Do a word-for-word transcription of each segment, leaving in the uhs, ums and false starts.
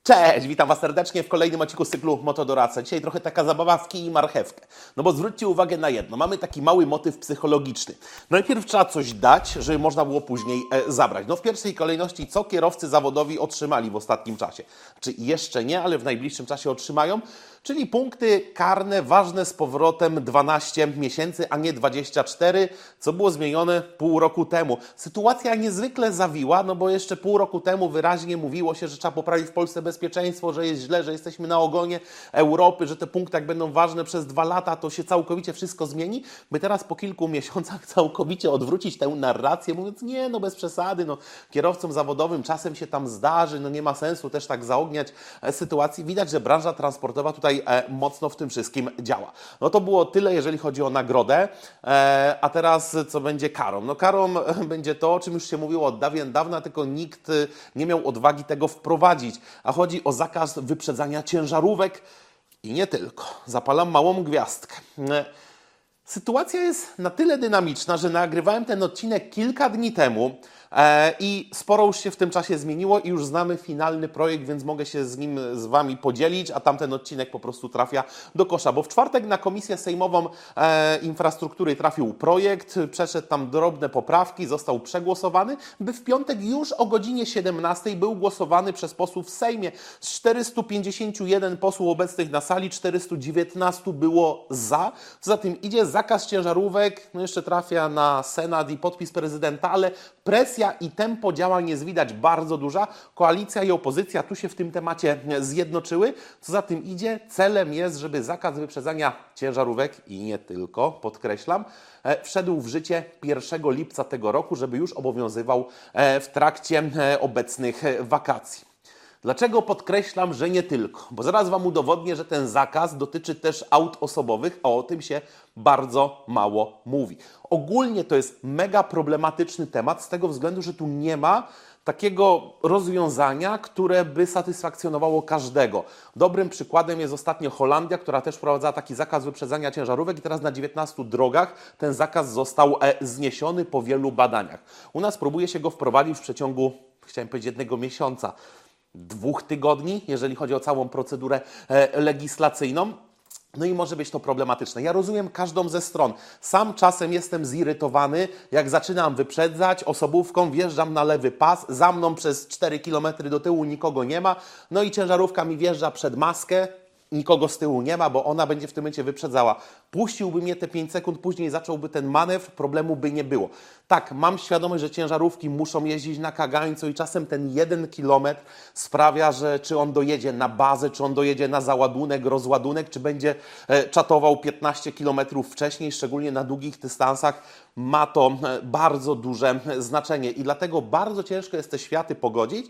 Cześć, witam Was serdecznie w kolejnym odcinku z cyklu Motodoradca. Dzisiaj trochę taka zabawa w kij i marchewkę. No bo zwróćcie uwagę na jedno, mamy taki mały motyw psychologiczny. Najpierw trzeba coś dać, żeby można było później e, zabrać. No w pierwszej kolejności, co kierowcy zawodowi otrzymali w ostatnim czasie? Czy jeszcze nie, ale w najbliższym czasie otrzymają? Czyli punkty karne ważne z powrotem dwanaście miesięcy, a nie dwadzieścia cztery, co było zmienione pół roku temu. Sytuacja niezwykle zawiła, no bo jeszcze pół roku temu wyraźnie mówiło się, że trzeba poprawić w Polsce bezpieczeństwo, że jest źle, że jesteśmy na ogonie Europy, że te punkty jak będą ważne przez dwa lata, to się całkowicie wszystko zmieni. By teraz po kilku miesiącach całkowicie odwrócić tę narrację, mówiąc nie, no bez przesady, no kierowcom zawodowym czasem się tam zdarzy, no nie ma sensu też tak zaogniać sytuacji. Widać, że branża transportowa tutaj E, mocno w tym wszystkim działa. No to było tyle, jeżeli chodzi o nagrodę, e, a teraz co będzie karą? No karą będzie to, o czym już się mówiło od dawien dawna, tylko nikt nie miał odwagi tego wprowadzić, a chodzi o zakaz wyprzedzania ciężarówek i nie tylko. Zapalam małą gwiazdkę. E, Sytuacja jest na tyle dynamiczna, że nagrywałem ten odcinek kilka dni temu e, i sporo już się w tym czasie zmieniło i już znamy finalny projekt, więc mogę się z nim z Wami podzielić, a tamten odcinek po prostu trafia do kosza. Bo w czwartek na Komisję Sejmową e, Infrastruktury trafił projekt, przeszedł tam drobne poprawki, został przegłosowany, by w piątek już o godzinie siedemnastej był głosowany przez posłów w Sejmie. Z czterystu pięćdziesięciu jeden posłów obecnych na sali, czterystu dziewiętnastu było za. Za tym idzie zakaz ciężarówek, no jeszcze trafia na Senat i podpis prezydenta, ale presja i tempo działań jest widać bardzo duża. Koalicja i opozycja tu się w tym temacie zjednoczyły. Co za tym idzie, celem jest, żeby zakaz wyprzedzania ciężarówek i nie tylko, podkreślam, wszedł w życie pierwszego lipca tego roku, żeby już obowiązywał w trakcie obecnych wakacji. Dlaczego podkreślam, że nie tylko? Bo zaraz Wam udowodnię, że ten zakaz dotyczy też aut osobowych, a o tym się bardzo mało mówi. Ogólnie to jest mega problematyczny temat z tego względu, że tu nie ma takiego rozwiązania, które by satysfakcjonowało każdego. Dobrym przykładem jest ostatnio Holandia, która też wprowadzała taki zakaz wyprzedzania ciężarówek i teraz na dziewiętnastu drogach ten zakaz został e, zniesiony po wielu badaniach. U nas próbuje się go wprowadzić w przeciągu, chciałem powiedzieć, jednego miesiąca. Dwóch tygodni, jeżeli chodzi o całą procedurę e, legislacyjną. No i może być to problematyczne. Ja rozumiem każdą ze stron. Sam czasem jestem zirytowany, jak zaczynam wyprzedzać osobówką, wjeżdżam na lewy pas, za mną przez cztery kilometry do tyłu nikogo nie ma, no i ciężarówka mi wjeżdża przed maskę, nikogo z tyłu nie ma, bo ona będzie w tym momencie wyprzedzała. Puściłby mnie te pięć sekund, później zacząłby ten manewr, problemu by nie było. Tak, mam świadomość, że ciężarówki muszą jeździć na kagańcu i czasem ten jeden kilometr sprawia, że czy on dojedzie na bazę, czy on dojedzie na załadunek, rozładunek, czy będzie e, czatował piętnaście kilometrów wcześniej, szczególnie na długich dystansach, ma to e, bardzo duże znaczenie i dlatego bardzo ciężko jest te światy pogodzić,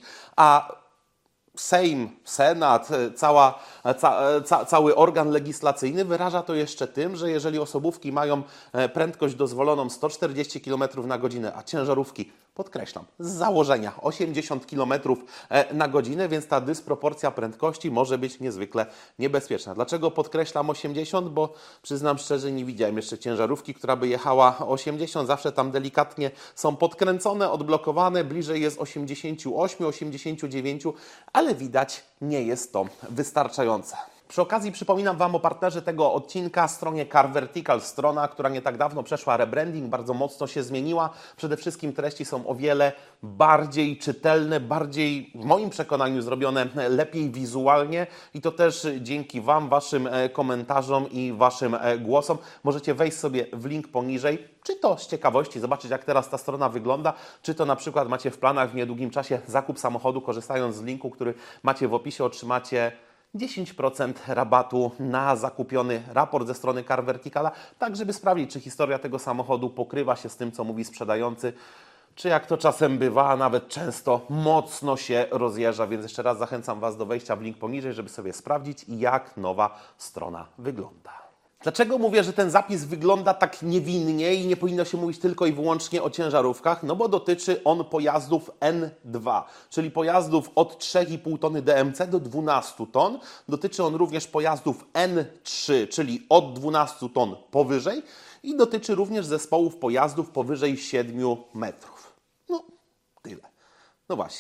a Sejm, Senat, cała, ca, ca, cały organ legislacyjny wyraża to jeszcze tym, że jeżeli osobówki mają prędkość dozwoloną sto czterdzieści kilometrów na godzinę, a ciężarówki, podkreślam, z założenia osiemdziesiąt kilometrów na godzinę, więc ta dysproporcja prędkości może być niezwykle niebezpieczna. Dlaczego podkreślam osiemdziesiąt? Bo przyznam szczerze, nie widziałem jeszcze ciężarówki, która by jechała osiemdziesiąt. Zawsze tam delikatnie są podkręcone, odblokowane, bliżej jest osiemdziesiąt osiem, osiemdziesiąt dziewięć, ale widać, nie jest to wystarczające. Przy okazji przypominam Wam o partnerze tego odcinka, stronie Car Vertical, strona, która nie tak dawno przeszła rebranding, bardzo mocno się zmieniła. Przede wszystkim treści są o wiele bardziej czytelne, bardziej w moim przekonaniu zrobione lepiej wizualnie i to też dzięki Wam, Waszym komentarzom i Waszym głosom. Możecie wejść sobie w link poniżej, czy to z ciekawości, zobaczyć jak teraz ta strona wygląda, czy to na przykład macie w planach w niedługim czasie zakup samochodu, korzystając z linku, który macie w opisie, otrzymacie dziesięć procent rabatu na zakupiony raport ze strony Car Verticala, tak żeby sprawdzić, czy historia tego samochodu pokrywa się z tym, co mówi sprzedający, czy jak to czasem bywa, a nawet często mocno się rozjeżdża. Więc jeszcze raz zachęcam Was do wejścia w link poniżej, żeby sobie sprawdzić, jak nowa strona wygląda. Dlaczego mówię, że ten zapis wygląda tak niewinnie i nie powinno się mówić tylko i wyłącznie o ciężarówkach? No bo dotyczy on pojazdów N dwa, czyli pojazdów od trzy i pół tony D M C do dwunastu ton. Dotyczy on również pojazdów N trzy, czyli od dwunastu ton powyżej i dotyczy również zespołów pojazdów powyżej siedmiu metrów. No, tyle. No właśnie.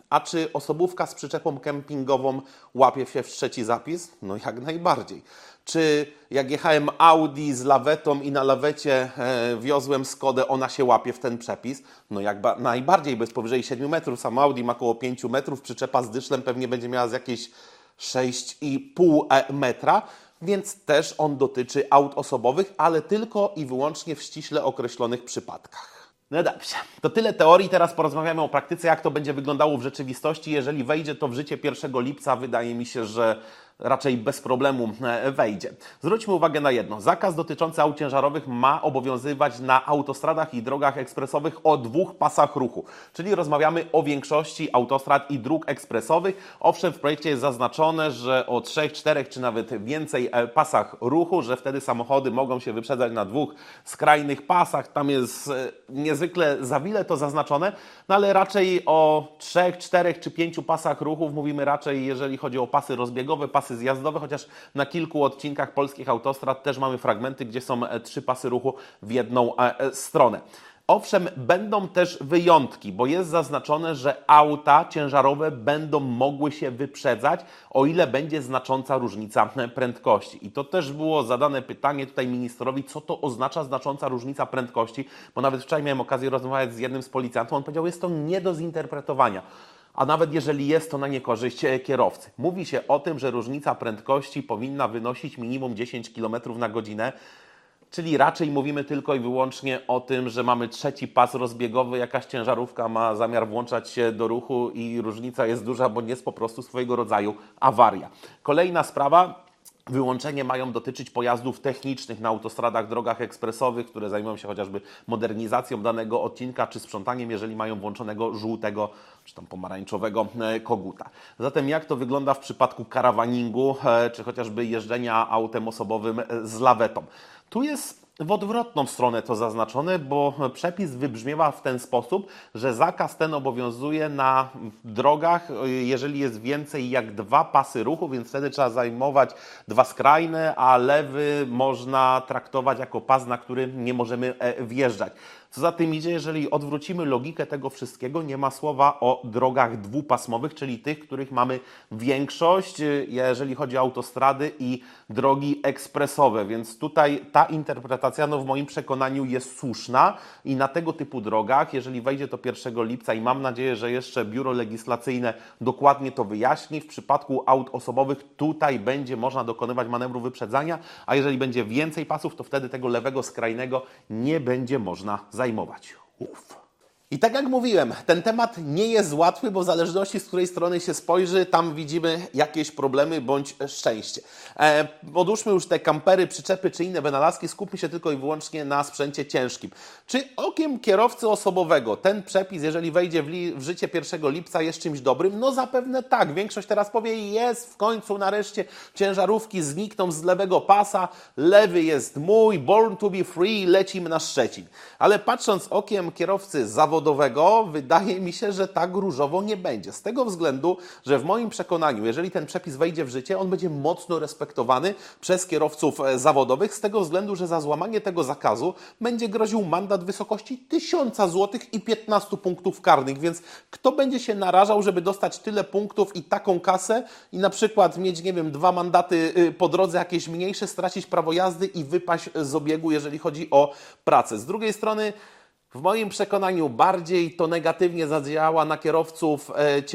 A czy osobówka z przyczepą kempingową łapie się w trzeci zapis? No jak najbardziej. Czy jak jechałem Audi z lawetą i na lawecie e, wiozłem Skodę, ona się łapie w ten przepis? No jak ba- najbardziej, bez powyżej siedmiu metrów. Sam Audi ma około pięciu metrów, przyczepa z dyszlem pewnie będzie miała z jakieś sześć i pół metra, więc też on dotyczy aut osobowych, ale tylko i wyłącznie w ściśle określonych przypadkach. No dobrze, to tyle teorii, teraz porozmawiamy o praktyce, jak to będzie wyglądało w rzeczywistości. Jeżeli wejdzie to w życie pierwszego lipca, wydaje mi się, że raczej bez problemu wejdzie. Zwróćmy uwagę na jedno. Zakaz dotyczący aut ciężarowych ma obowiązywać na autostradach i drogach ekspresowych o dwóch pasach ruchu. Czyli rozmawiamy o większości autostrad i dróg ekspresowych. Owszem, w projekcie jest zaznaczone, że o trzech, czterech czy nawet więcej pasach ruchu, że wtedy samochody mogą się wyprzedzać na dwóch skrajnych pasach. Tam jest niezwykle zawile to zaznaczone, no ale raczej o trzech, czterech czy pięciu pasach ruchów mówimy raczej, jeżeli chodzi o pasy rozbiegowe, pasy zjazdowe, chociaż na kilku odcinkach polskich autostrad też mamy fragmenty, gdzie są trzy pasy ruchu w jedną stronę. Owszem, będą też wyjątki, bo jest zaznaczone, że auta ciężarowe będą mogły się wyprzedzać, o ile będzie znacząca różnica prędkości. I to też było zadane pytanie tutaj ministrowi, co to oznacza znacząca różnica prędkości, bo nawet wczoraj miałem okazję rozmawiać z jednym z policjantów, on powiedział, jest to nie do zinterpretowania. A nawet jeżeli jest to na niekorzyść kierowcy. Mówi się o tym, że różnica prędkości powinna wynosić minimum dziesięć kilometrów na godzinę, czyli raczej mówimy tylko i wyłącznie o tym, że mamy trzeci pas rozbiegowy, jakaś ciężarówka ma zamiar włączać się do ruchu i różnica jest duża, bo jest po prostu swojego rodzaju awaria. Kolejna sprawa. Wyłączenie mają dotyczyć pojazdów technicznych na autostradach, drogach ekspresowych, które zajmują się chociażby modernizacją danego odcinka czy sprzątaniem, jeżeli mają włączonego żółtego czy tam pomarańczowego koguta. Zatem jak to wygląda w przypadku karawaningu czy chociażby jeżdżenia autem osobowym z lawetą? Tu jest w odwrotną stronę to zaznaczone, bo przepis wybrzmiewa w ten sposób, że zakaz ten obowiązuje na drogach, jeżeli jest więcej jak dwa pasy ruchu, więc wtedy trzeba zajmować dwa skrajne, a lewy można traktować jako pas, na który nie możemy wjeżdżać. Co za tym idzie, jeżeli odwrócimy logikę tego wszystkiego, nie ma słowa o drogach dwupasmowych, czyli tych, których mamy większość, jeżeli chodzi o autostrady i drogi ekspresowe. Więc tutaj ta interpretacja, no w moim przekonaniu, jest słuszna i na tego typu drogach, jeżeli wejdzie to pierwszego lipca i mam nadzieję, że jeszcze biuro legislacyjne dokładnie to wyjaśni, w przypadku aut osobowych tutaj będzie można dokonywać manewru wyprzedzania, a jeżeli będzie więcej pasów, to wtedy tego lewego skrajnego nie będzie można zajmować. Uf. I tak jak mówiłem, ten temat nie jest łatwy, bo w zależności z której strony się spojrzy, tam widzimy jakieś problemy bądź szczęście. E, odłóżmy już te kampery, przyczepy czy inne wynalazki, skupmy się tylko i wyłącznie na sprzęcie ciężkim. Czy okiem kierowcy osobowego ten przepis, jeżeli wejdzie w, li- w życie pierwszego lipca, jest czymś dobrym? No zapewne tak. Większość teraz powie, jest w końcu nareszcie ciężarówki znikną z lewego pasa, lewy jest mój, born to be free, lecimy na Szczecin. Ale patrząc okiem kierowcy zawodowego, wydaje mi się, że tak różowo nie będzie. Z tego względu, że w moim przekonaniu, jeżeli ten przepis wejdzie w życie, on będzie mocno respektowany przez kierowców zawodowych, z tego względu, że za złamanie tego zakazu będzie groził mandat w wysokości tysiąca złotych i piętnastu punktów karnych, więc kto będzie się narażał, żeby dostać tyle punktów i taką kasę i na przykład mieć, nie wiem, dwa mandaty po drodze jakieś mniejsze, stracić prawo jazdy i wypaść z obiegu, jeżeli chodzi o pracę. Z drugiej strony, w moim przekonaniu bardziej to negatywnie zadziała na kierowców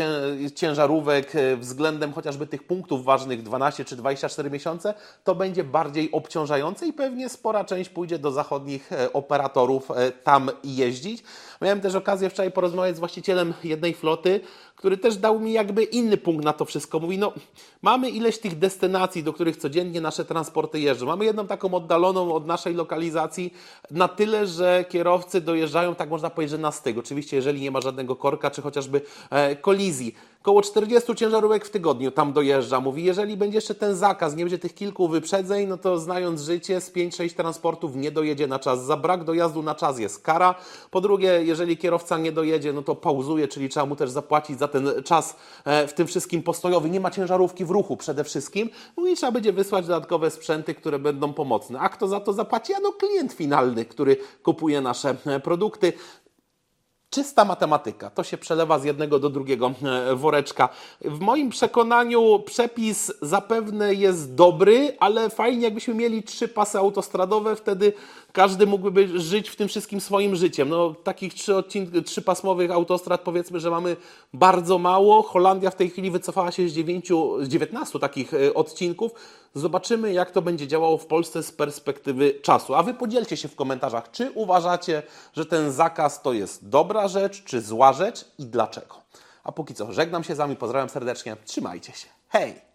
ciężarówek względem chociażby tych punktów ważnych dwanaście czy dwadzieścia cztery miesiące. To będzie bardziej obciążające i pewnie spora część pójdzie do zachodnich operatorów tam jeździć. Miałem też okazję wczoraj porozmawiać z właścicielem jednej floty, który też dał mi jakby inny punkt na to wszystko. Mówi, no mamy ileś tych destynacji, do których codziennie nasze transporty jeżdżą. Mamy jedną taką oddaloną od naszej lokalizacji na tyle, że kierowcy dojeżdżają, tak można powiedzieć, że na styk. Oczywiście, jeżeli nie ma żadnego korka, czy chociażby e, kolizji. Koło czterdziestu ciężarówek w tygodniu tam dojeżdża. Mówi, jeżeli będzie jeszcze ten zakaz, nie będzie tych kilku wyprzedzeń, no to znając życie, z pięć sześć transportów nie dojedzie na czas. Za brak dojazdu na czas jest kara. Po drugie, jeżeli kierowca nie dojedzie, no to pauzuje, czyli trzeba mu też zapłacić za ten czas w tym wszystkim postojowy. Nie ma ciężarówki w ruchu przede wszystkim. No i trzeba będzie wysłać dodatkowe sprzęty, które będą pomocne. A kto za to zapłaci? A no klient finalny, który kupuje nasze produkty. Czysta matematyka, to się przelewa z jednego do drugiego woreczka. W moim przekonaniu przepis zapewne jest dobry, ale fajnie jakbyśmy mieli trzy pasy autostradowe, wtedy każdy mógłby żyć w tym wszystkim swoim życiem. No, takich trzy odcink- trzypasmowych autostrad powiedzmy, że mamy bardzo mało. Holandia w tej chwili wycofała się z, dziewięciu, z dziewiętnastu takich odcinków. Zobaczymy, jak to będzie działało w Polsce z perspektywy czasu. A wy podzielcie się w komentarzach, czy uważacie, że ten zakaz to jest dobra rzecz, czy zła rzecz i dlaczego. A póki co żegnam się z wami, pozdrawiam serdecznie, trzymajcie się. Hej!